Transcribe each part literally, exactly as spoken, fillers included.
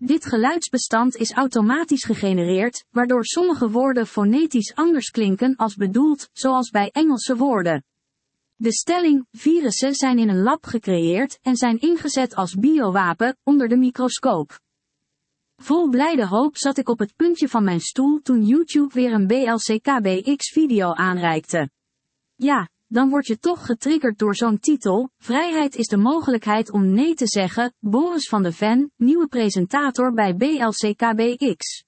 Dit geluidsbestand is automatisch gegenereerd, waardoor sommige woorden fonetisch anders klinken als bedoeld, zoals bij Engelse woorden. De stelling, virussen zijn in een lab gecreëerd en zijn ingezet als biowapen, onder de microscoop. Vol blijde hoop zat ik op het puntje van mijn stoel toen YouTube weer een B L C K B X-video aanreikte. Ja, dan word je toch getriggerd door zo'n titel, vrijheid is de mogelijkheid om nee te zeggen, Boris van de Ven, nieuwe presentator bij B L C K B X.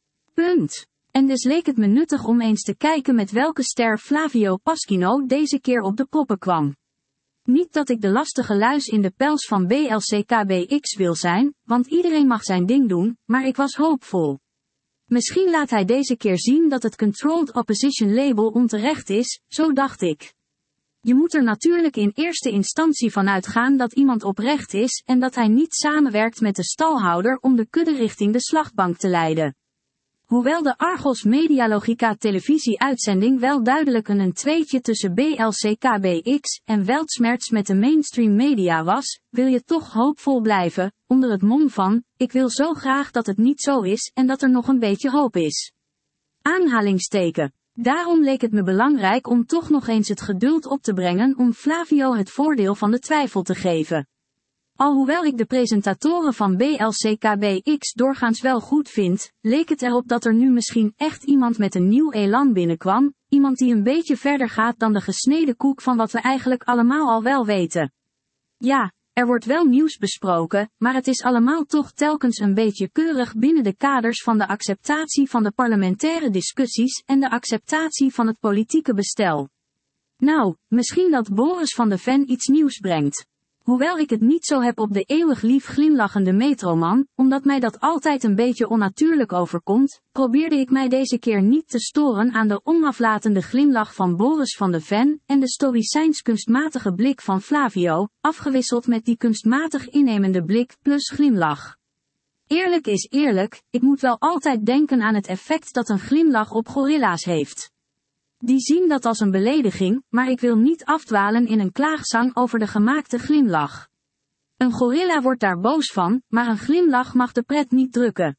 Punt. En dus leek het me nuttig om eens te kijken met welke ster Flavio Pasquino deze keer op de proppen kwam. Niet dat ik de lastige luis in de pels van B L C K B X wil zijn, want iedereen mag zijn ding doen, maar ik was hoopvol. Misschien laat hij deze keer zien dat het Controlled Opposition label onterecht is, zo dacht ik. Je moet er natuurlijk in eerste instantie van uitgaan dat iemand oprecht is en dat hij niet samenwerkt met de stalhouder om de kudde richting de slachtbank te leiden. Hoewel de Argos Medialogica televisieuitzending wel duidelijk een een tweetje tussen B L C K B X en Weltschmerz met de mainstream media was, wil je toch hoopvol blijven, onder het mom van, ik wil zo graag dat het niet zo is en dat er nog een beetje hoop is. Aanhalingsteken. Daarom leek het me belangrijk om toch nog eens het geduld op te brengen om Flavio het voordeel van de twijfel te geven. Alhoewel ik de presentatoren van B L C K B X doorgaans wel goed vind, leek het erop dat er nu misschien echt iemand met een nieuw elan binnenkwam, iemand die een beetje verder gaat dan de gesneden koek van wat we eigenlijk allemaal al wel weten. Ja, er wordt wel nieuws besproken, maar het is allemaal toch telkens een beetje keurig binnen de kaders van de acceptatie van de parlementaire discussies en de acceptatie van het politieke bestel. Nou, misschien dat Boris van de Ven iets nieuws brengt. Hoewel ik het niet zo heb op de eeuwig lief glimlachende metroman, omdat mij dat altijd een beetje onnatuurlijk overkomt, probeerde ik mij deze keer niet te storen aan de onaflatende glimlach van Boris van de Ven en de stoïcijns kunstmatige blik van Flavio, afgewisseld met die kunstmatig innemende blik plus glimlach. Eerlijk is eerlijk, ik moet wel altijd denken aan het effect dat een glimlach op gorilla's heeft. Die zien dat als een belediging, maar ik wil niet afdwalen in een klaagzang over de gemaakte glimlach. Een gorilla wordt daar boos van, maar een glimlach mag de pret niet drukken.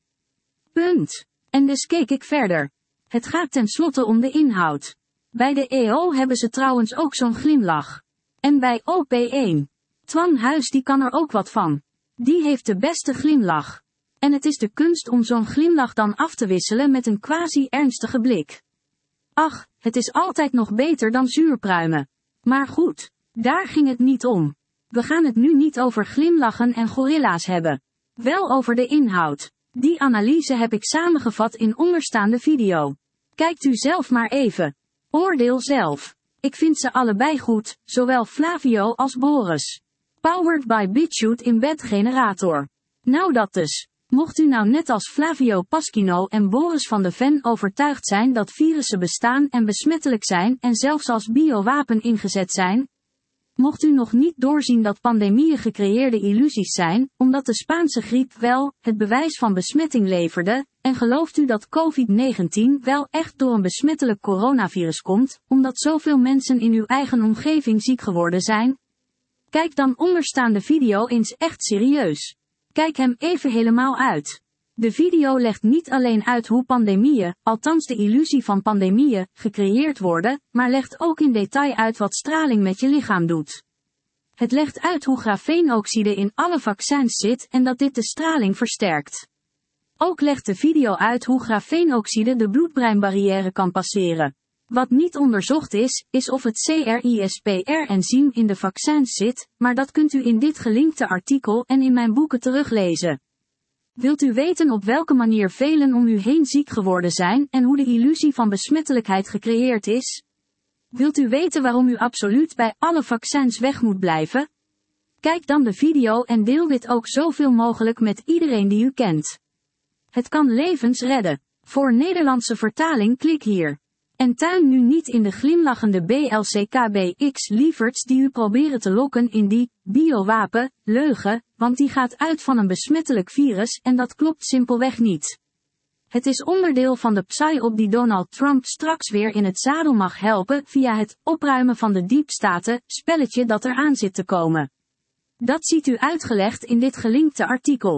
Punt. En dus keek ik verder. Het gaat tenslotte om de inhoud. Bij de E O hebben ze trouwens ook zo'n glimlach. En bij O P één. Twan Huis die kan er ook wat van. Die heeft de beste glimlach. En het is de kunst om zo'n glimlach dan af te wisselen met een quasi-ernstige blik. Ach, het is altijd nog beter dan zuurpruimen. Maar goed, daar ging het niet om. We gaan het nu niet over glimlachen en gorilla's hebben. Wel over de inhoud. Die analyse heb ik samengevat in onderstaande video. Kijkt u zelf maar even. Oordeel zelf. Ik vind ze allebei goed, zowel Flavio als Boris. Powered by BitChute in bed generator. Nou dat dus. Mocht u nou net als Flavio Pasquino en Boris van de Ven overtuigd zijn dat virussen bestaan en besmettelijk zijn en zelfs als biowapen ingezet zijn? Mocht u nog niet doorzien dat pandemieën gecreëerde illusies zijn, omdat de Spaanse griep wel het bewijs van besmetting leverde, en gelooft u dat COVID negentien wel echt door een besmettelijk coronavirus komt, omdat zoveel mensen in uw eigen omgeving ziek geworden zijn? Kijk dan onderstaande video eens echt serieus. Kijk hem even helemaal uit. De video legt niet alleen uit hoe pandemieën, althans de illusie van pandemieën, gecreëerd worden, maar legt ook in detail uit wat straling met je lichaam doet. Het legt uit hoe grafeenoxide in alle vaccins zit en dat dit de straling versterkt. Ook legt de video uit hoe grafeenoxide de bloed-breinbarrière kan passeren. Wat niet onderzocht is, is of het CRISPR-enzym in de vaccins zit, maar dat kunt u in dit gelinkte artikel en in mijn boeken teruglezen. Wilt u weten op welke manier velen om u heen ziek geworden zijn en hoe de illusie van besmettelijkheid gecreëerd is? Wilt u weten waarom u absoluut bij alle vaccins weg moet blijven? Kijk dan de video en deel dit ook zoveel mogelijk met iedereen die u kent. Het kan levens redden. Voor Nederlandse vertaling klik hier. En tuin nu niet in de glimlachende B L C K B X-lieverds die u proberen te lokken in die biowapen leugen, want die gaat uit van een besmettelijk virus en dat klopt simpelweg niet. Het is onderdeel van de psy-op die Donald Trump straks weer in het zadel mag helpen via het opruimen van de diepstaten spelletje dat eraan zit te komen. Dat ziet u uitgelegd in dit gelinkte artikel.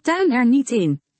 Tuin er niet in.